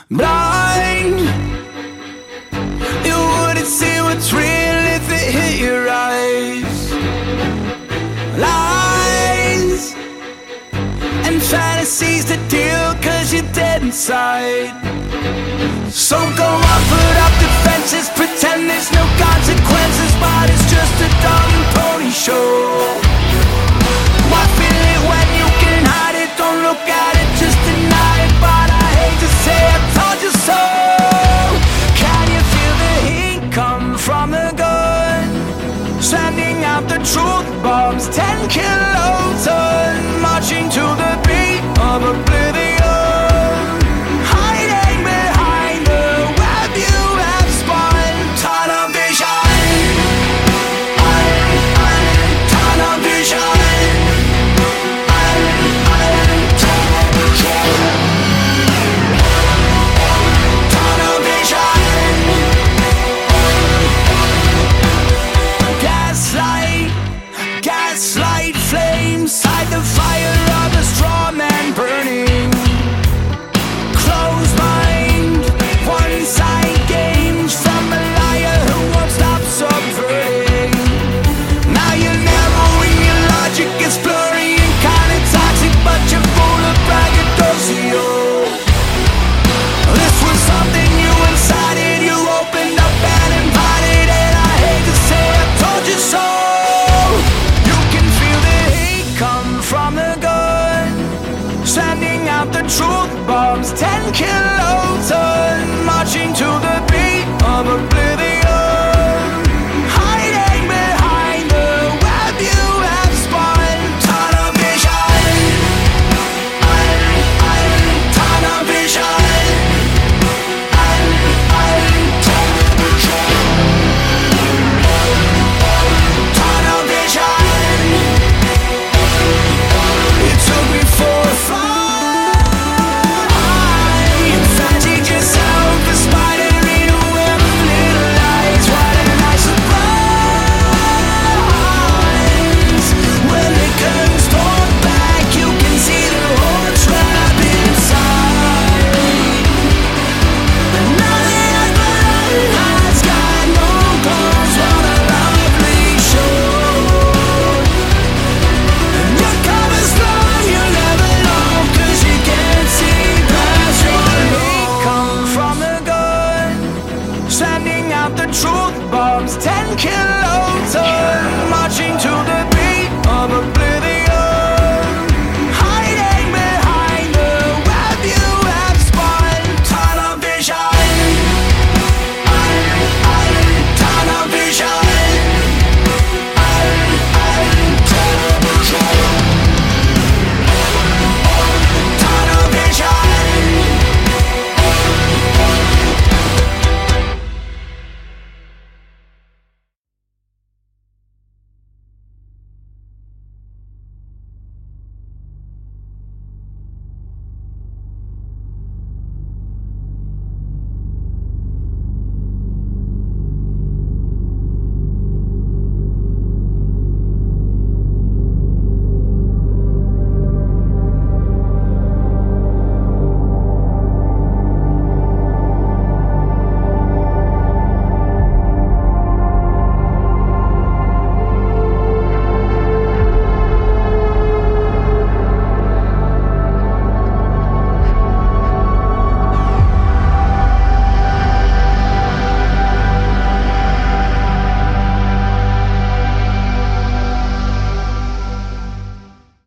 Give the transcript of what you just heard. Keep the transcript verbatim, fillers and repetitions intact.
Blind, you wouldn't see what's real if it hit your eyes. Lies and fantasies to deal, cause you're dead inside. So go on, put up defenses, pretend there's no consequences, but it's just a dog and pony show. Why feel it when you can hide it? Don't look at it.